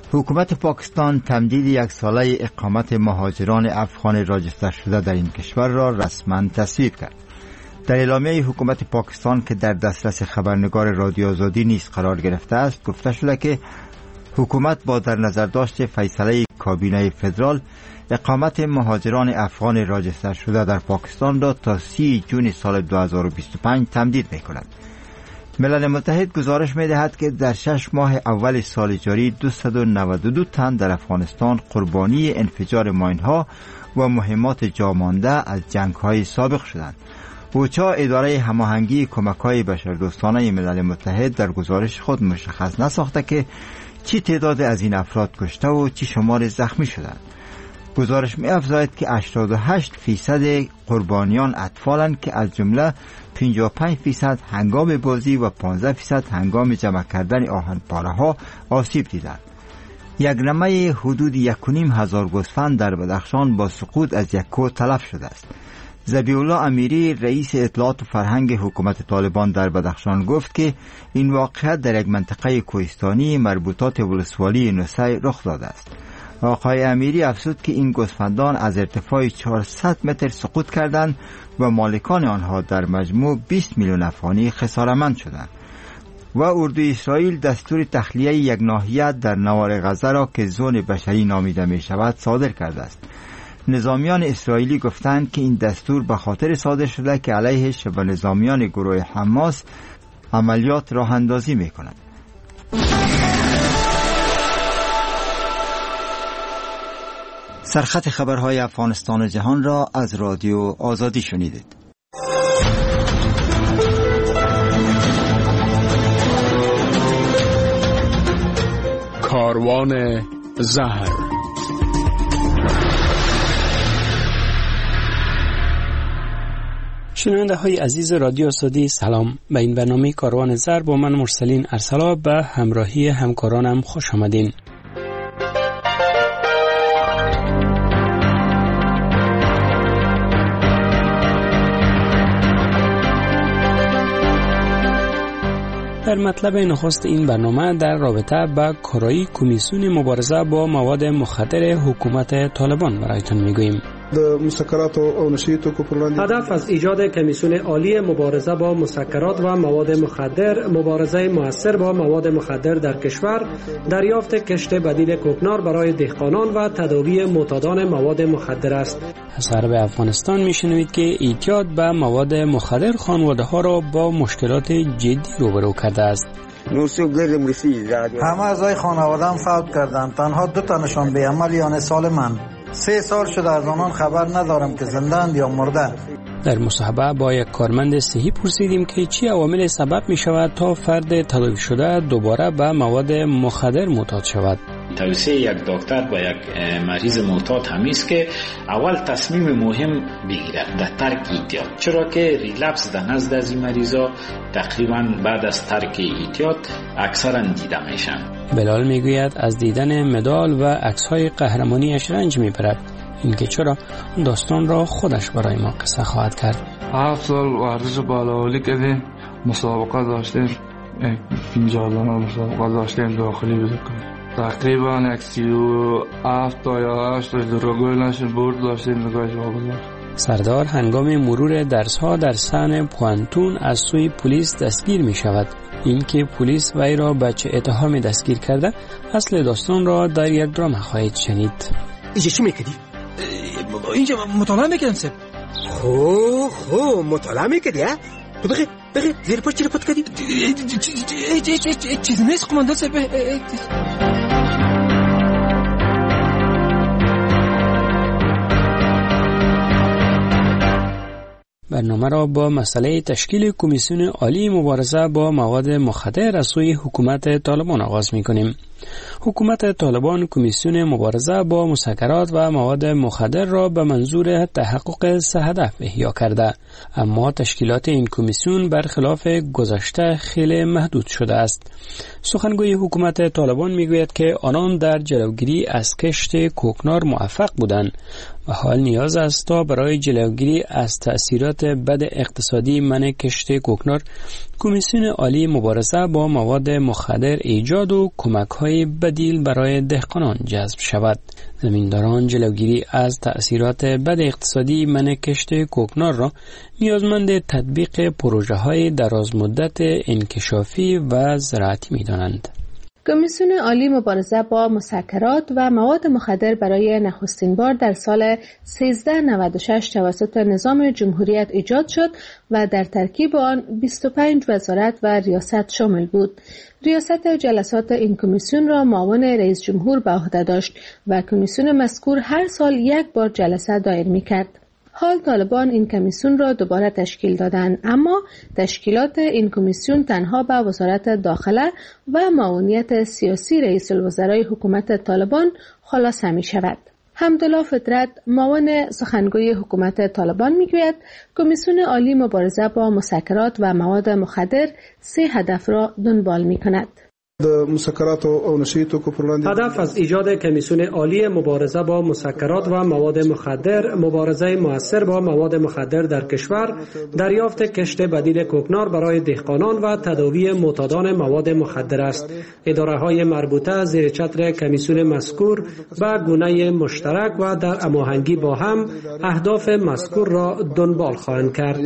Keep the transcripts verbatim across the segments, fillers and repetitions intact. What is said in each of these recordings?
حکومت پاکستان تمدید یک ساله اقامت مهاجران افغان راجستر شده در این کشور را رسما تصویب کرد. در اعلامیه حکومت پاکستان که در دسترس خبرنگار رادیو آزادی نیز قرار گرفته است گفته شده که حکومت با در نظر داشت فیصله کابینه فدرال اقامت مهاجران افغان راجستر شده در پاکستان را تا سی جون سال دو هزار و بیست و پنج تمدید می‌کند. ملل متحد گزارش می‌دهد که در شش ماه اول سال جاری دویست و نود و دو تن در افغانستان قربانی انفجار ماین‌ها و مهمات جامانده از جنگ‌های سابق شدند. اوچا اداره هماهنگی کمک‌های بشردوستانه ملل متحد در گزارش خود مشخص نساخته که چی تعداد از این افراد کشته و چی شمار زخمی شدند. گزارش می افزاید که هشتاد و هشت فیصد قربانیان اطفالند که از جمله پنجاه و پنج فیصد هنگام بازی و پانزده فیصد هنگام جمع کردن آهن‌پاره ها آسیب دیدند. یک نمه حدود یک و نیم هزار گوسفند در بدخشان با سقوط از یک کوه تلف شده است. ذبیح الله امیری رئیس اطلاعات و فرهنگ حکومت طالبان در بدخشان گفت که این واقعیت در یک منطقه کوهستانی مربوطات ولسوالی نوسی رخ داده است. آقای امیری افزود که این گوسفندان از ارتفاع چهارصد متر سقوط کردند و مالکان آنها در مجموع بیست میلیون افغانی خسارتمند شدند. و اردوی اسرائیل دستور تخلیه یک ناحیه در نوار غزه را که زون بشری نامیده می شود صادر کرده است. نظامیان اسرائیلی گفتند که این دستور به خاطر صادر شده که علیه شبه نظامیان گروه حماس عملیات راه اندازی می کند. سرخط خبرهای افغانستان و جهان را از رادیو آزادی شنیدید. کاروان زهر. شنونده های عزیز رادیو آزادی سلام. به این برنامه کاروان زهر با من مرسلین ارسلا به همراهی همکارانم خوش آمدین. در مطلب نخست این برنامه در رابطه با کارایی کمیسیون مبارزه با مواد مخدر حکومت طالبان برایتان میگوییم. هدف از ایجاد کمیسیون عالی مبارزه با مسکرات و مواد مخدر، مبارزه مؤثر با مواد مخدر در کشور، دریافت کشت بدیل کوکنار برای دهقانان و تداوی معتادان مواد مخدر است. از غرب افغانستان میشنوید که اعتیاد به مواد مخدر خانواده ها را با مشکلات جدی روبرو کرده است. همه اعضای خانواده‌ام فوت کردند. تنها دو تنشان به عمل یعنی سالمند. سه سال شده از آنان خبر ندارم که زنده‌اند یا مرده. در مصاحبه با یک کارمند صحی پرسیدیم که چی عوامل سبب می شود تا فرد تداوی شده دوباره به مواد مخدر معتاد شود. توصیه یک دکتر با یک مریض معتاد همی است که اول تصمیم مهم بگیرد در ترک اعتیاد، چرا که ریلپس در نزد از این مریضا تقریبا بعد از ترک اعتیاد اکثرا دیده میشن. بلال میگوید از دیدن مدال و عکس‌های قهرمانیش رنج میبرد. اینکه چرا داستان را خودش برای ما قصه خواهد کرد. هفت سال ورزش بالاولی کردیم، مسابقه داشتیم، پنجاه مسابقه داشتیم داخلی بزرگم. تقریبا یک سی و هفت تا یا هشت تا دروگل نشون برد داشتیم نگاهش واگذار. سردار هنگام مرور درس‌ها در سن پوانتون از سوی پلیس دستگیر می شود. اینکه پلیس وی را به چه اتهامی دستگیر کرده، اصل داستان را در یک درام خواهید شنید. اینجا چی میکردی؟ اینجا مطالعه میکردم سب. خو خو مطالعه میکردی ها؟ تو بخی بخی زیر پاش چی رو پت کردی؟ چیز نیست قماندان سب. برنامه را با مسئله تشکیل کمیسیون عالی مبارزه با مواد مخدر از سوی حکومت طالبان آغاز می‌کنیم. حکومت طالبان کمیسیون مبارزه با مسکرات و مواد مخدر را به منظور تحقق سه هدف احیا کرده، اما تشکیلات این کمیسیون برخلاف گذشته خیلی محدود شده است. سخنگوی حکومت طالبان میگوید که آنان در جلوگیری از کشت کوکنار موفق بودند و حال نیاز است تا برای جلوگیری از تأثیرات بد اقتصادی منع کشت کوکنار کمیسیون عالی مبارزه با مواد مخدر ایجاد و کمک‌های های بدیل برای دهقانان جذب شود. زمینداران جلوگیری از تأثیرات بد اقتصادی منع کشت کوکنار را نیازمند تطبیق پروژه های درازمدت انکشافی و زراعتی می دانند. کمیسیون عالی مبارزه با مسکرات و مواد مخدر برای نخستین بار در سال سیزده نود و شش توسط نظام جمهوریت ایجاد شد و در ترکیب آن بیست و پنج وزارت و ریاست شامل بود. ریاست جلسات این کمیسیون را معاون رئیس جمهور به عهده داشت و کمیسیون مذکور هر سال یک بار جلسه دایر می‌کرد. حال طالبان این کمیسیون را دوباره تشکیل دادند، اما تشکیلات این کمیسیون تنها به وزارت داخله و معاونیت سیاسی رئیس الوزرای حکومت طالبان خلاصه می شود. حمدالله فطرت معاون سخنگوی حکومت طالبان میگوید کمیسیون عالی مبارزه با مسکرات و مواد مخدر سه هدف را دنبال می کند. هدف از ایجاد کمیسیون عالی مبارزه با مسکرات و مواد مخدر، مبارزه مؤثر با مواد مخدر در کشور، دریافت کشت بدیل کوکنار برای دهقانان و تداوی معتادان مواد مخدر است. اداره‌های مربوطه زیر چتر کمیسیون مذکور به گونه مشترک و در هماهنگی با هم اهداف مذکور را دنبال خواهند کرد.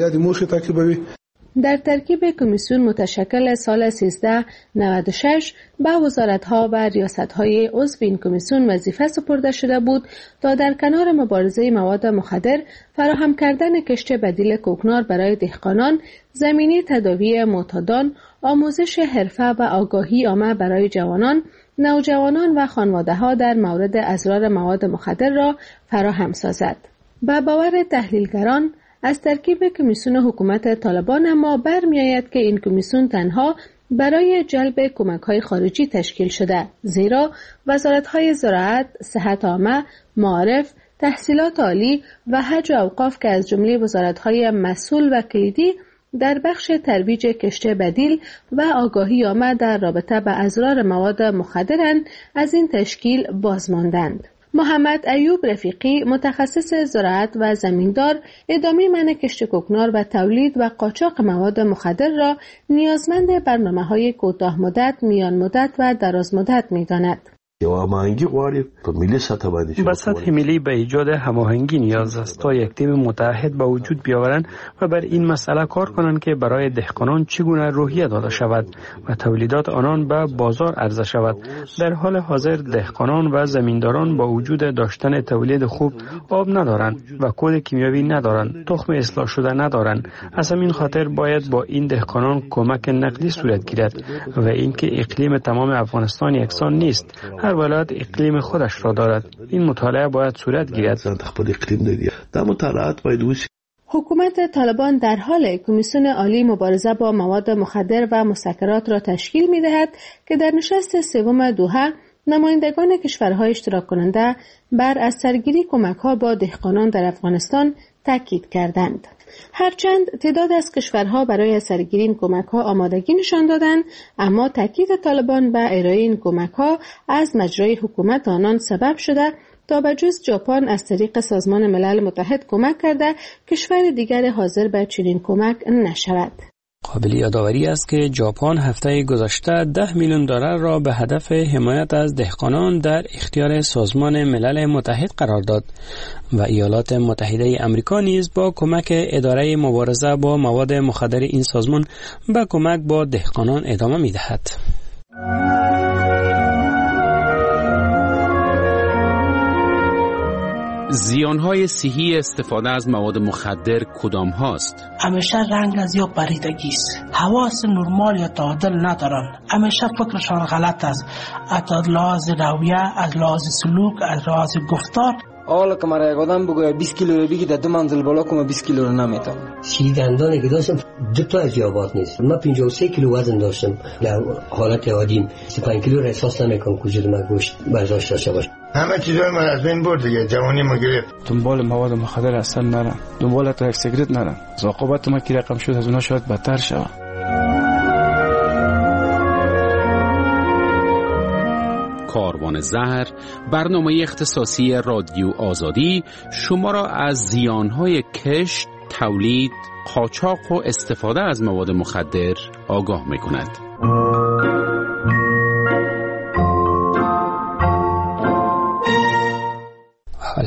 در ترکیب کمیسیون متشکل سال سیزده نود و شش به وزارت‌ها و ریاست‌های عضو این کمیسیون وظیفه سپرده شده بود تا در کنار مبارزه مواد مخدر فراهم کردن کشت بدیل کوکنار برای دهقانان، زمینه تداوی معتادان، آموزش حرفه و آگاهی عامه برای جوانان، نوجوانان و خانواده‌ها در مورد اضرار مواد مخدر را فراهم سازد. به باور تحلیلگران از ترکیب کمیسیون حکومت طالبان اما برمی‌آید که این کمیسیون تنها برای جلب کمک‌های خارجی تشکیل شده، زیرا وزارت‌های زراعت، صحت عامه، معارف، تحصیلات عالی و حج و اوقاف که از جمله وزارت‌های مسئول و کلیدی در بخش ترویج کشت بدیل و آگاهی عامه در رابطه به اضرار مواد مخدرند از این تشکیل بازماندند. محمد ایوب رفیقی متخصص زراعت و زمیندار ادامه منع کشت کوکنار و تولید و قاچاق مواد مخدر را نیازمند برنامه‌های کوتاه مدت، میان مدت و دراز مدت می‌داند. هماهنگی غواړي په ملي سطح باندې به سطح ملی به ایجاد هماهنگی نیاز است تا یک تیم متحد به وجود بیاورند و بر این مسئله کار کنند که برای دهقانان چگونه روحیه داده شود و تولیدات آنان به بازار عرضه شود. در حال حاضر دهقانان و زمینداران با وجود داشتن تولید خوب آب ندارند و کود کیمیاوی ندارند، تخم اصلاح شده ندارند. از همین خاطر باید با این دهقانان کمک نقدی صورت گیرد و اینکه اقلیم تمام افغانستان یکسان نیست، هر ولایت اقلیم خودش را دارد. این مطالعه باید صورت گیرد. حکومت طالبان در حال کمیسیون عالی مبارزه با مواد مخدر و مسکرات را تشکیل می دهد که در نشست سوم دوحه نمایندگان کشورهای اشتراک کننده بر از سرگیری کمک‌ها با دهقانان در افغانستان تاکید کردند. هرچند تعداد از کشورها برای سرگیری این کمک‌ها آمادگی نشان دادند، اما تاکید طالبان به ارائه این کمک‌ها از مجرای حکومت آنان سبب شده تا به جز ژاپن از طریق سازمان ملل متحد کمک کرده کشور دیگر حاضر به چنین کمک نشود. قابل یادآوری است که ژاپن هفته گذشته ده میلیون دلار را به هدف حمایت از دهقانان در اختیار سازمان ملل متحد قرار داد و ایالات متحده آمریکا نیز با کمک اداره مبارزه با مواد مخدر این سازمان به کمک با دهقانان ادامه می‌دهد. زیانهای صحی استفاده از مواد مخدر کدام هاست؟ همیشه رنگ از یا پریدگی است. حواس نرمال یا تعادل ندارن. همیشه فکرشان غلط است. از لحاظ رویه، از لحاظ سلوک، از لحاظ گفتار. حالا که مرا یک آدم بگوید بیست کیلو رو بگی در دو منزل بالا کنم بیست کیلو رو نمیتونم. سی دندانی که داشتم دو تا از یابات نیست. من پنجاه و سه کیلو وزن داشتم. در حالت عادیم سی و پنج کیلو را احساس نمیکنم کجا من گوشت برداشت داشته باشم. همه چیزای من از بین برد دیگه، جوانی ما گرفت. دنبال مواد مخدر اصلا نرم، دنبال تا یک سیگرت نرم. عاقبت ما کی رقم شد از اونها شاید بدتر شود. کاروان زهر، برنامه اختصاصی رادیو آزادی شما را از زیانهای کشت، تولید، قاچاق و استفاده از مواد مخدر آگاه می‌کند.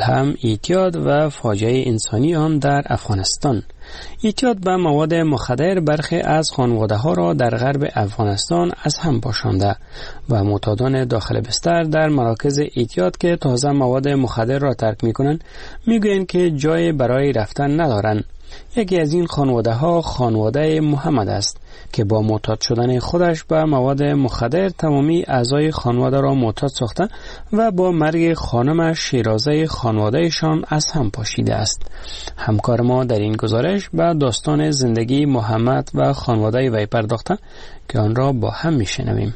هم اعتیاد و فاجعه انسانی آن در افغانستان. اعتیاد به مواد مخدر برخی از خانواده ها را در غرب افغانستان از هم پاشانده و معتادان داخل بستر در مراکز اعتیاد که تازه مواد مخدر را ترک می کنند می گویند که جای برای رفتن ندارند. یکی از این خانواده ها خانواده محمد است که با معتاد شدن خودش به مواد مخدر تمامی اعضای خانواده را معتاد ساخته و با مرگ خانمش شیرازه خانوادهشان از هم پاشیده است. همکار ما در این گزارش به داستان زندگی محمد و خانواده وی پرداخته که آن را با هم میشنویم.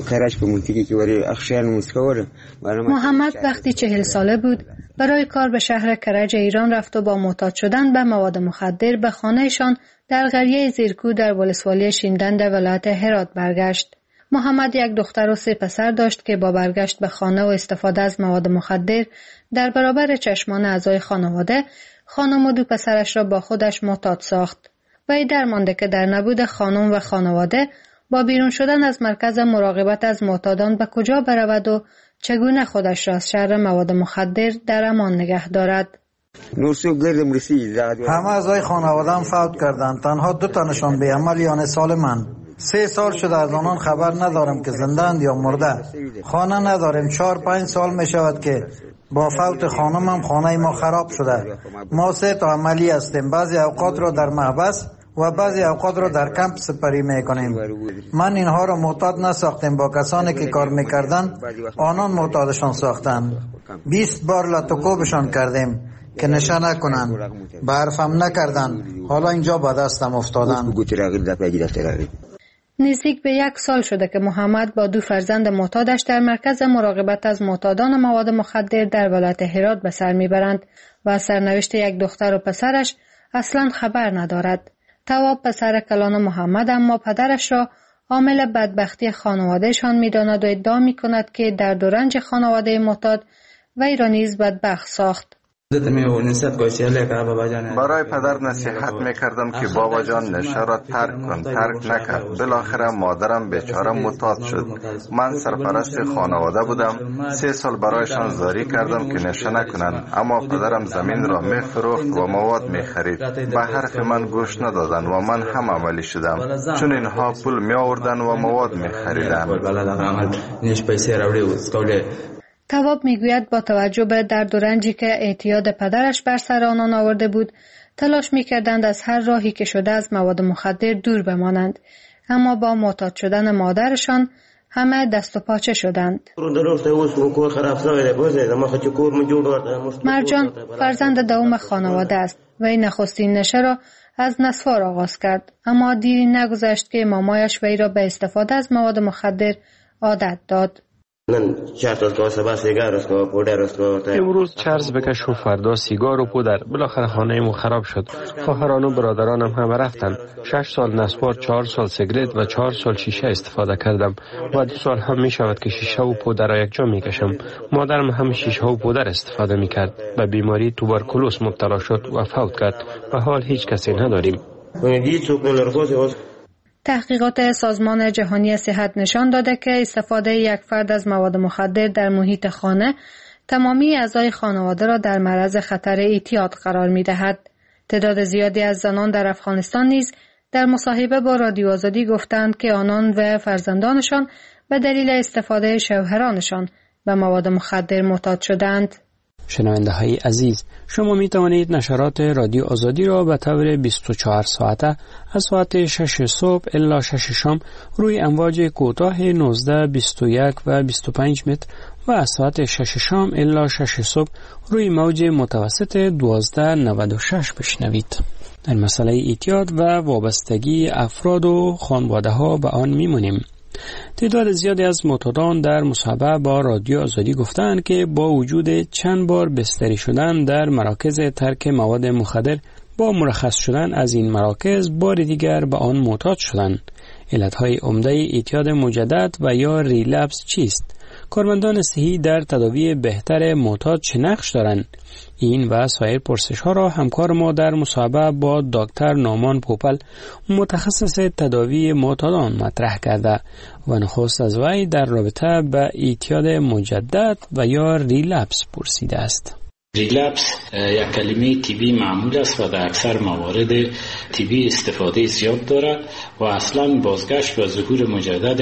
محمد وقتی چهل ساله بود برای کار به شهر کرج ایران رفت و با معتاد شدن به مواد مخدر به خانهشان در قریه زیرکو در ولسوالی شیندند ولایت هرات برگشت. محمد یک دختر و سه پسر داشت که با برگشت به خانه و استفاده از مواد مخدر در برابر چشمان اعضای خانواده خانم و دو پسرش را با خودش معتاد ساخت. وی درمانده که در نبود خانم و خانواده با بیرون شدن از مرکز مراقبت از معتادان به کجا برود و چگونه خودش را از شر مواد مخدر در امان نگه دارد. همه اعضای خانواده‌ام فوت کردند. تنها دو تنشان به عمل یعنی سالمند. سه سال شده از آنان خبر ندارم که زنده‌اند یا مرده. خانه نداریم. چهار پنج سال می شود که با فوت خانمم خانه ما خراب شده. ما سه تا عملی هستیم. بعضی اوقات را در محبس و بعضی اوقات را در کمپ سپری میکنیم. من اینها را معتاد نساختیم. با کسانی که کار میکردن آنان معتادشان ساختن. بیست بار لاتوکوبشان کردیم که نشه نکنن. به حرفم نکردن. حالا اینجا با دستم افتادن. نزدیک به یک سال شده که محمد با دو فرزند معتادش در مرکز مراقبت از معتادان مواد مخدر در ولایت هرات به سر میبرند و سرنوشت یک دختر و پسرش اصلا خبر ندارد. تواب پسر کلان محمد اما پدرش را عامل بدبختی خانوادهشان می‌داند و ادعا می‌کند که درد و رنج خانواده معتاد وی را نیز بدبخت ساخت. برای پدر نصیحت میکردم که بابا جان نشه را ترک کن. ترک نکرد. بالاخره مادرم بیچاره معتاد شد. من سرپرست خانواده بودم. سه سال برایشان زاری کردم که نشه نکنن، اما پدرم زمین را میفروخت و مواد میخرید. به حرف من گوش ندادن و من هم عملی شدم، چون اینها پول میآوردن و مواد میخریدن. تواب میگوید با توجه به درد و رنجی که اعتیاد پدرش بر سر آنان آورده بود تلاش میکردند از هر راهی که شده از مواد مخدر دور بمانند، اما با معتاد شدن مادرشان همه دست و پاچه شدند. مرجان فرزند دوم خانواده است و این نخستین نشه را از نسوار آغاز کرد، اما دیری نگذشت که مامایش وی را به استفاده از مواد مخدر عادت داد. امروز چرز بکش و فردا سیگار و پودر. بالاخره خانه مو خراب شد. خواهران و برادرانم هم رفتن. شش سال نسوار، چهار سال سیگرت و چهار سال شیشه استفاده کردم و دو سال هم می شود که شیشه و پودر را یک جا می کشم. مادرم هم شیشه و پودر استفاده می کرد. به بیماری توبرکولوس مبتلا شد و فوت کرد و حال هیچ کسی نداریم. تحقیقات سازمان جهانی صحت نشان داده که استفاده یک فرد از مواد مخدر در محیط خانه تمامی اعضای خانواده را در معرض خطر اعتیاد قرار می دهد. تعداد زیادی از زنان در افغانستان نیز در مصاحبه با رادیو آزادی گفتند که آنان و فرزندانشان به دلیل استفاده شوهرانشان به مواد مخدر معتاد شدند. شنونده های عزیز، شما می توانید نشرات رادیو آزادی را به طور بیست و چهار ساعته از ساعت شش صبح الی شش شام روی امواج کوتاه نوزده، بیست و یک و بیست و پنج متر و از ساعت شش شام الی شش صبح روی موج متوسط دوازده نود و شش بشنوید. در مسئله اعتیاد و وابستگی افراد و خانواده ها به آن می مانیم. تعداد زیادی از معتادان در مصاحبه با رادیو آزادی گفتند که با وجود چند بار بستری شدن در مراکز ترک مواد مخدر با مرخص شدن از این مراکز بار دیگر به آن معتاد شدند. علتهای عمده اعتیاد مجدد و یا ریلپس چیست؟ کارمندان صحی در تداوی بهتر معتاد چه نقش دارند؟ این و سایر پرسش ها را همکار ما در مصاحبه با دکتر نامان پوپل متخصص تداوی معتادان مطرح کرده و نخست از وی در رابطه با اعتیاد مجدد و یا ریلپس پرسیده است. ریلپس یک کلمه طبی معمول است و در اکثر موارد طبی استفاده زیاد دارد و اصلا بازگشت و ظهور مجدد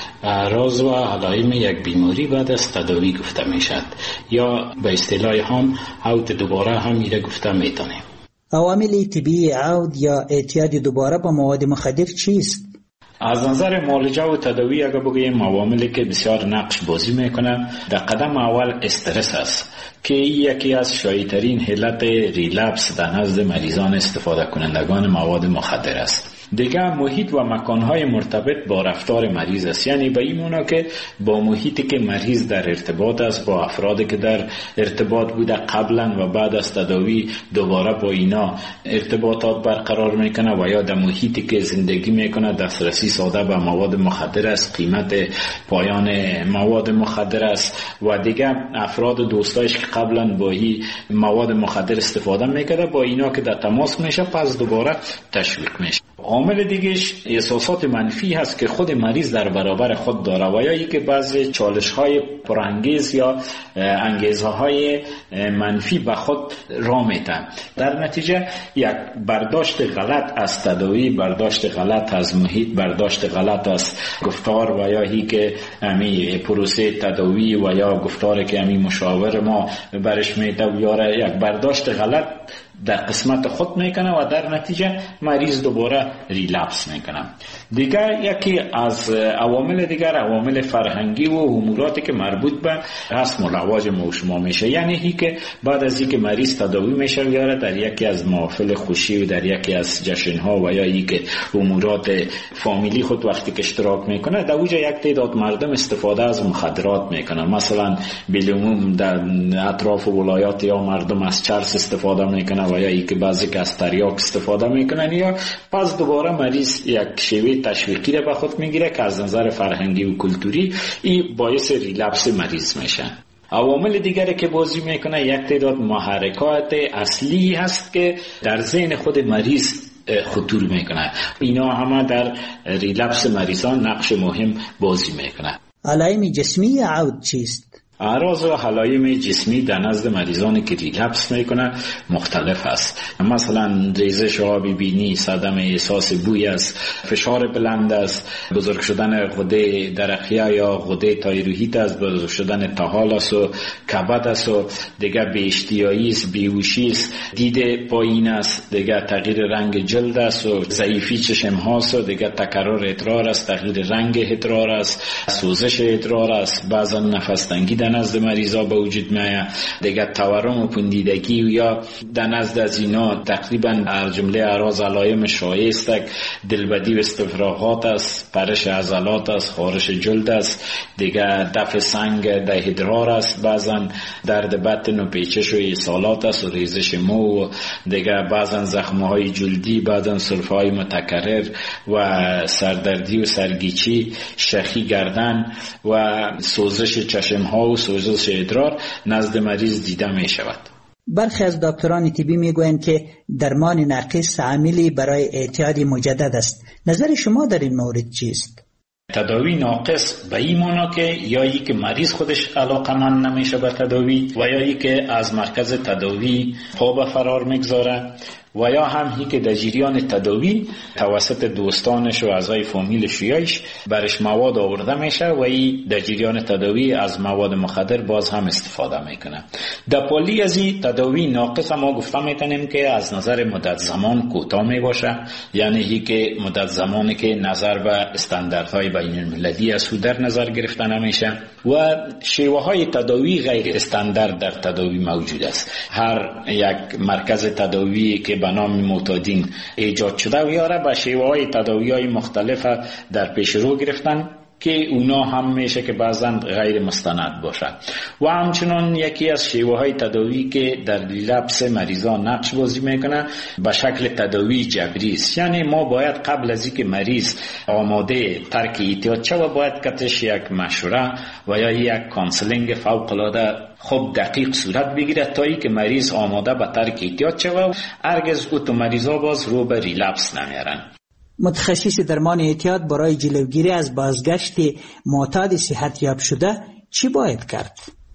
اعراض و علائم یک بیماری بعد از تداوی گفته می شود یا به اصطلاح هم عود دوباره هم میره گفته می تانیم. عوامل طبی عود یا اعتیاد دوباره با مواد مخدر چیست؟ از نظر معالجه و تداوی اگر بگوییم عواملی که بسیار نقش بازی میکنه در قدم اول استرس است که یکی از شایع‌ترین علت ریلپس در نزد مریضان استفاده کنندگان مواد مخدر است. دیگه محیط و مکانهای مرتبط با رفتار مریض است، یعنی به این معنی که با محیطی که مریض در ارتباط است، با افرادی که در ارتباط بوده قبلا و بعد از تداوی دوباره با اینا ارتباطات برقرار میکنه و یا در محیطی که زندگی میکنه دسترسی ساده به مواد مخدر است، قیمت پایان مواد مخدر است و دیگه افراد دوستایش که قبلا با این مواد مخدر استفاده میکرده با اینا که در تماس میشه پس دوباره تشویق میشه. عامل دیگهش احساسات منفی هست که خود مریض در برابر خود داره و یا ای که بعضی چالش های پرانگیز یا انگیزه های منفی به خود را میتن. در نتیجه یک برداشت غلط از تداوی، برداشت غلط از محیط، برداشت غلط از گفتار و یا ای که امی پروسه تداوی و یا گفتاری که امی مشاور ما برش میده یاره یک برداشت غلط در قسمت خود میکنه و در نتیجه مریض دوباره ریلپس میکنه. دیگر یکی از عوامل دیگر عوامل فرهنگی و اموراتی که مربوط به رسم و رواج ما و شما میشه، یعنی هی که بعد از اینکه مریض تداوی میشه یاره در یکی از محافل خوشی و در یکی از جشنها و یا ای که امورات فامیلی خود وقتی که اشتراک میکنه در اوجه یک تعداد مردم استفاده از مخدرات میکنن. مثلا بالعموم در اطراف ولایات یا مردم از چرس استفاده میکنن و یا ای که بعضی که از تریاک استفاده میکنن یا پس دوباره مریض یک شیوه تشویقی را به خود میگیره که از نظر فرهنگی و کلتوری این باعث ریلپس مریض میشه. عوامل دیگری که بازی میکنه یک تعداد محرکات اصلی هست که در ذهن خود مریض خطور میکنه. اینا همه در ریلپس مریضان نقش مهم بازی میکنه. علائم جسمی عود چیست؟ اعراض و علائم جسمی در نزد مریضانی که ریلپس میکنه مختلف است. مثلا ریزش آب بینی، صدم احساس بوی است، فشار بلند است، بزرگ شدن غده درقیه یا غده تایرویید است، بزرگ شدن طحال است و کبد است و دیگه بی اشتیایی است، بیهوشی است، دید پایین است، دیگه تغییر رنگ جلد است و ضعیفی چشم هاست و دیگه تکرار ادرار است، تغییر رنگ ادرار است، سوزش ادرار است، بعضا نفس تنگی در نزد مریضا به وجود میاد، دیگه تورم و پوندیدگی و یا در نزد از اینا تقریبا هر جمله اعراض علائم شایع است. دلبدی و استفراغات است، پرش عضلات است، خارش جلد است، دیگه دفع سنگ در ادرار است، بعضا درد بطن و پیچش و ایصالات است و ریزش مو و دیگه بعضا زخمهای جلدی، بعضا سرفه‌های متکرر و سردردی و سرگیچی، شخی گردن و سوزش چشمها و سوزش ادرار نزد مریض دیده می شود. برخی از دکتران طبی می گویند که درمان ناقص عاملی برای اعتیاد مجدد است. نظر شما در این مورد چیست؟ تداوی ناقص به این معنی که یا ای که مریض خودش علاقمند نمیشه به تداوی و یا ای که از مرکز تداوی پا به فرار میگذاره و یا هم هی که در جریان تداوی توسط دوستانش و اعضای فامیل شیعش برش مواد آورده میشه و ای در جریان تداوی از مواد مخدر باز هم استفاده میکنه. در پالی از این تداوی ناقص ما گفته میتونیم که از نظر مدت زمان کوتاه میباشه، یعنی هی که مدت زمانی که نظر به استانداردهای بین المللی از در نظر گرفته نمیشه و شیوه های تداوی غیر استاندارد در تداوی موجود است. هر یک مرکز تداوی که به نام معتادین ایجاد شده و یاره به شیوه های تداوی های مختلف در پیش رو گرفتن که اونا هم میشه که بعضا غیر مستند باشه و همچنان یکی از شیوه های تداوی که در ریلپس مریضان نقش بازی میکنه به شکل تداوی جبری است. یعنی ما باید قبل از اینکه مریض آماده ترک اعتیاد شه و باید کتش یک مشوره و یا یک کانسلینگ فوق العاده خب دقیق صورت بگیره تا ای که مریض آماده به ترک اعتیاد شه و هرگز او تو مریضا باز رو به ریلپس نمیارن. متخصص درمان اعتیاد برای جلوگیری از بازگشت معتاد صحت یاب شده چی باید کرد؟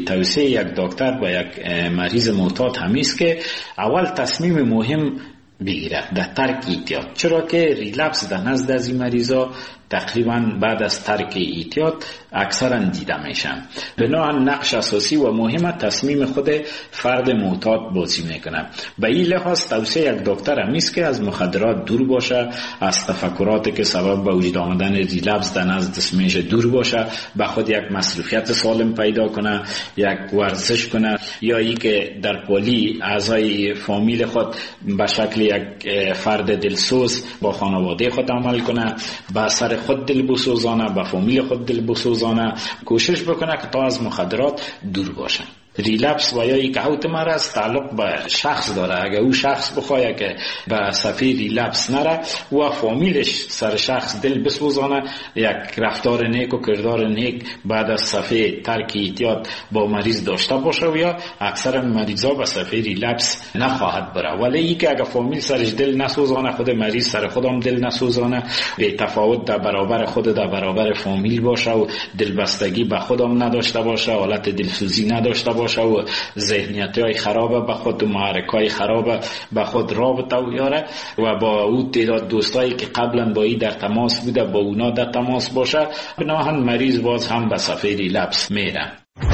توصیه یک دکتر با یک مریض معتاد همیست که اول تصمیم مهم بگیره در ترک اعتیاد، چرا که ریلپس در نزد از این مریضا تقریبا بعد از ترک اعتیاد اکثرا دیده میشن. بنابراین نقش اساسی و مهم تصمیم خود فرد معتاد بازی میکنه. به این لحاظ توصیه یک دکتر همیست که از مخدرات دور باشه، از تفکراتی که سبب به وجود آمدن ریلپس در نزد جسمش دور باشه، به خود یک مصروفیت سالم پیدا کنه، یک ورزش کنه، یا ای که در پلی اعضای فامیل خود به شکل یک فرد دلسوز با خانواده خود عمل کنه، به سر خود دل بسوزانه، به فامیل خود دل بسوزانه، کوشش بکنه که تا از مخدرات دور باشه. ریلپس و یا یک اوت مرض تعلق به شخص داره. اگر او شخص بخواه که به صفحه ریلپس نره و فامیلش سر شخص دل بسوزانه، یک رفتار نیک و کردار نیک بعد از صفحه ترک اعتیاد با مریض داشته باشه و یا اکثر مریضا به صفحه ریلپس نخواهد بره. ولی ای که اگر فامیل سرش دل نسوزانه، خود مریض سر خودم دل نسوزانه، به تفاوت در برابر خود در برابر فامیل باشه و دلبستگی به خودم نداشته باشه، حالت دلسوزی نداشته باشه و ذهنیت های خرابه به خود و محرک های خرابه به خود رابطه بیاره و با او تعداد دوستایی که قبلا با ای در تماس بوده با اونا در تماس باشه، بناهن مریض باز هم به صفحه ریلپس میره.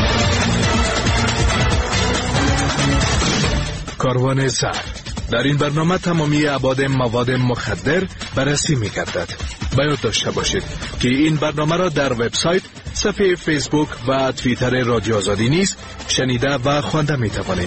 کاروان زهر در این برنامه تمامی ابعاد مواد مخدر بررسی می‌گردد. باید داشته باشید که این برنامه را در وبسایت، صفحه فیسبوک و توییتر رادیو آزادی نیز شنیده و خوانده می‌توانید.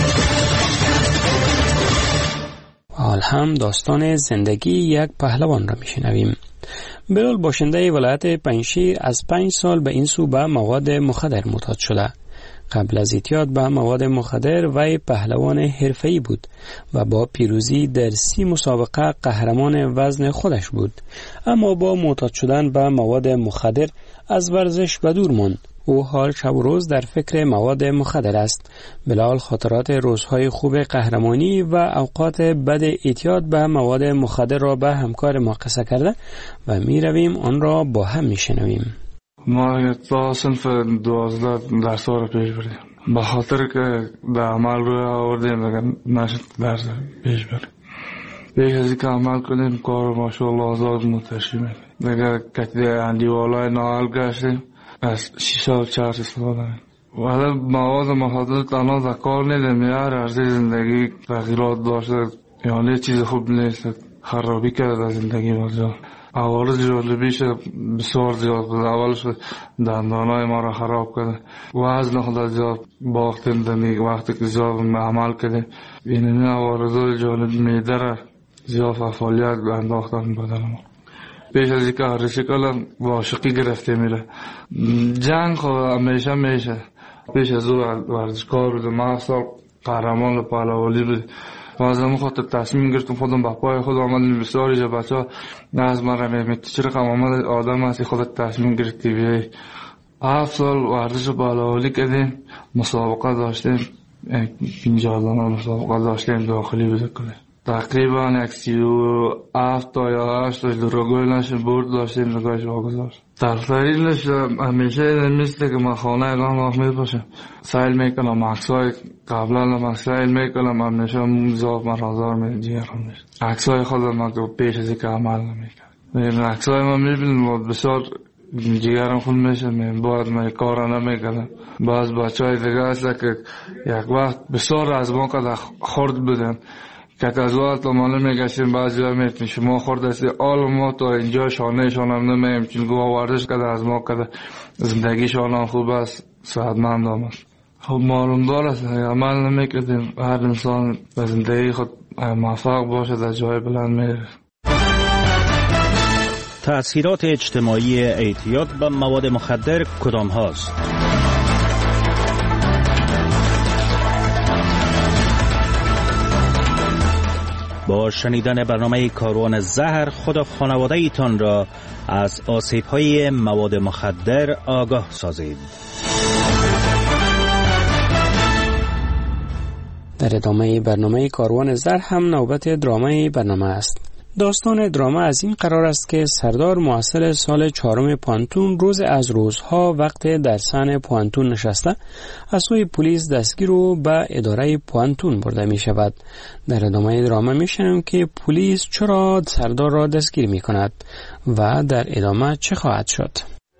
حال هم داستان زندگی یک پهلوان را می‌شنویم. بلال باشنده ولایت پنجشیر از پنج سال به این سو به مواد مخدر معتاد شده. قبل از اعتیاد به مواد مخدر وی پهلوان حرفه‌ای بود و با پیروزی در سی مسابقه قهرمان وزن خودش بود، اما با معتاد شدن به مواد مخدر از ورزش به دور ماند. او حال شب و روز در فکر مواد مخدر است. بلال خاطرات روزهای خوب قهرمانی و اوقات بد اعتیاد به مواد مخدر را به همکار ما قصه کرده و می رویم آن را با هم می شنویم. ما تا صنف دوازده درس را پیش بردیم، به خاطر که در عمل روی آوردیم دیگه نشد درس پیش بردیم. پیش از اینکه عمل کنیم کار ماشاءالله آزاد متشی میکنیم دیگه. کتی اندیوالای ناحل گشتیم از شیشه و چهار استفاده میکنیم. ولی مواد مخدر تنها در کار نیدیم، هر عرضه زندگی تغییرات داشته، یعنی چیز خوب نیست، خرابی کرده در زندگی ما. اول جالبیش بسیار زیاد بود. اولش دندانای ما را خراب کرده، وزن خود زیاد باختیم دنی وقتی که زیاد عمل کرده. این عوارض جالب میده را زیاد فعالیت انداختن بدن ما. پیش از اینکه هر شکل عاشقی گرفته میره. جنگ خود همیشه میشه. پیش از او ورزشکار بود، ما اصلا قهرمان پهلوانی بود. از همون خاطر تصمیم گرفتم خودم به پای خود آمدم. بسیاری جا بچه ها ناز من را میمیت چه رقم آمد آدم هستی خودت تصمیم گرفتی بیایی. هفت سال ورزش پهلوانی کردیم، مسابقه داشتیم، پنجاه دانه مسابقه داشتیم داخلی بده کنیم. تقریبا یک سی و هفت تا یا هشت تا درگوی نشیم برد داشتیم نگاهش واگذاشت. ترترینش همیشه نمیسته که من خانه اگان آخمید باشم سایل میکنم، عکسای قبلا من سایل میکنم، همیشه مزاف من رازار میدیم عکسای خودم که پیش ازی که عمل نمیکنم. عکسای من میبینم بسیار جیگرم خود میشه، باید من کارا نمیکنم. باز بچه های دیگه هست که یک وقت بسیار از ما که خورد بودن که از وقت ماله میگشتیم بعضی ها میتونیم شما خورد هستی آل ما تا اینجا شانه شانم نمیم چون گوه وردش کده از ما کده زندگی شانم خوب است صحتمند آمد. خب معلوم دار است عمل نمیکردیم. هر انسان به زندگی خود موفق باشه در جای بلند میره. تأثیرات اجتماعی اعتیاد به مواد مخدر کدام هاست؟ با شنیدن برنامه کاروان زهر خود و خانواده ایتان را از آسیب‌های مواد مخدر آگاه سازید. در ادامه برنامه کاروان زهر هم نوبت درامای برنامه است. داستان دراما از این قرار است که سردار محصل سال چهارم پانتون روز از روزها وقت در صحن پانتون نشسته از سوی پلیس دستگیر و به اداره پانتون برده می شود. در ادامه دراما می شنویم که پلیس چرا سردار را دستگیر می کند و در ادامه چه خواهد شد.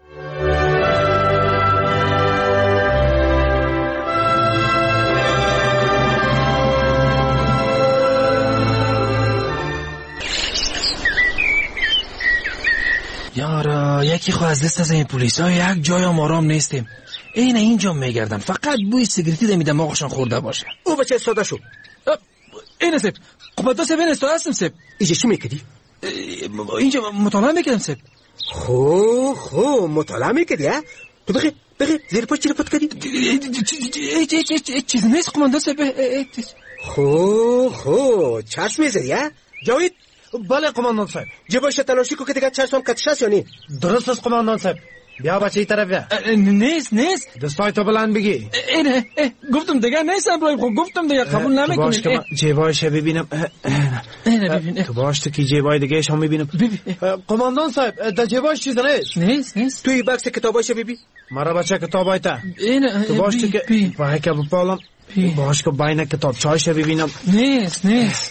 یارا یکی خو از دست از این پلیس ها یک جای هم آرام نیستیم. این اینجا میگردن فقط بوی سیگریتی ده میدم آقاشان خورده باشه. او بچه ساده شو. این سب قبطا سب این استاد هستم سب. اینجا چی میکردی؟ اینجا مطالعه میکردم سب. خو خو مطالعه میکردی ها؟ تو بخی بخی زیر پاش چی رو پت کردی؟ چیز نیست قمانده سب. خو خو چشم میزدی ها؟ جاوید؟ بله قماندان صاحب. جبایش تلاشی کو که دیگه چشم کتش هست یا نی؟ درست است قماندان صاحب. بیا بچه ای طرف بیا. نیست نیست. دستای تو بلند بگی. اینه گفتم دیگه نیست ابراهیم خب گفتم دیگه قبول نمیکنی. تو باش که جبایش ببینم. اینه ببین. تو باش تو کی جبای دیگه شام میبینم. قماندان صاحب در جبایش چیز نیست. نیست نیست. توی بکس کتابایش ببین. مرا بچه کتابای تا. اینه تو باش تو که وای که بپالم. باش که باینه کتاب چایش ببینم. نیست نیست.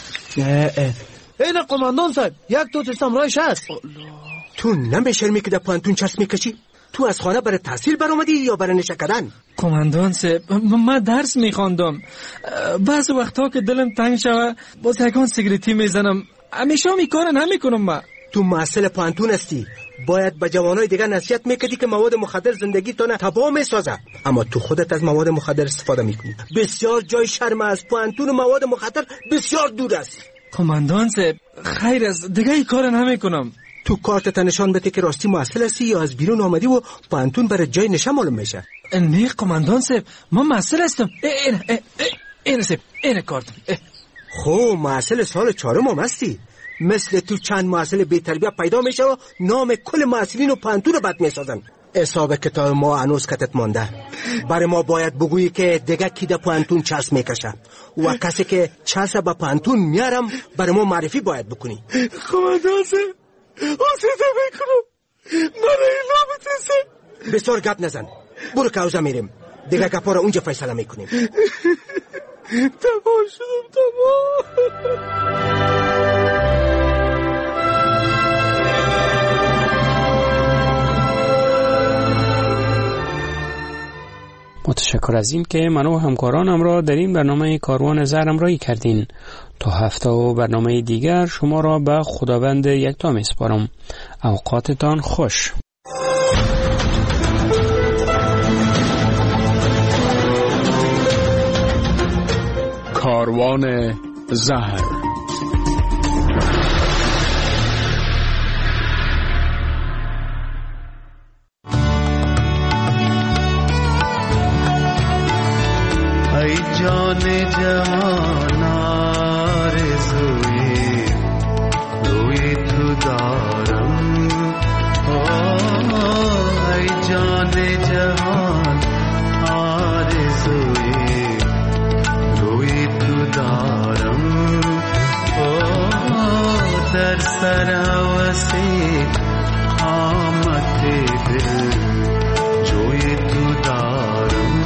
اینه قماندان صاحب یک تو تستم رایش هست. تو نمیشرمی که در پانتون چسب میکشی؟ تو از خانه برای تحصیل برآمدی یا برای نشه کردن؟ قماندان صاحب من درس میخواندم. بعض وقتا که دلم تنگ شوه باز یکان سیگریتی میزنم. همیشه می کار نمیکنم. من تو محصل پانتون هستی، باید به جوانای دیگه نصیحت میکردی که مواد مخدر زندگی تو تباه میسازه، اما تو خودت از مواد مخدر استفاده میکنی. بسیار جای شرم از پانتون و مواد مخدر بسیار دور است. قماندان صاحب خیر از دیگه ای کار نمیکنم. تو کارتت نشان بده که راستی محصل هستی یا از بیرون آمدی و پانتون برای جای نشه معلوم میشه. نه قماندان صاحب من محصل هستم. این این این صاحب این کارتم. خو محصل سال چهارم هم هستی. مثل تو چند محصل بی تربیت پیدا میشه و نام کل محصلین و پانتون رو بد میسازن. حساب کتاب ما هنوز کتت مانده. برای ما باید بگویی که دیگه کی در پانتون چسب میکشه و کسی که چسب به پانتون میارم برای ما معرفی باید بکنی. قماندان صاحب آسیده میکنم من ایلا بتنسم. بسیار گپ نزن، برو که اوزا میریم دیگه گپا رو اونجا فیصله میکنیم. تمام شدم تمام. متشکر از این که من و همکارانم را در این برنامه کاروان زهر همراهی کردین. تا هفته و برنامه دیگر شما را به خداوند یکتا میسپارم. اوقاتتان خوش. کاروان زهر. ای جان جوان آرزوی روی تو دارم. ای جان جوان آرزوی روی تو دارم. در سر هوسی قامت دل جوی تو دارم.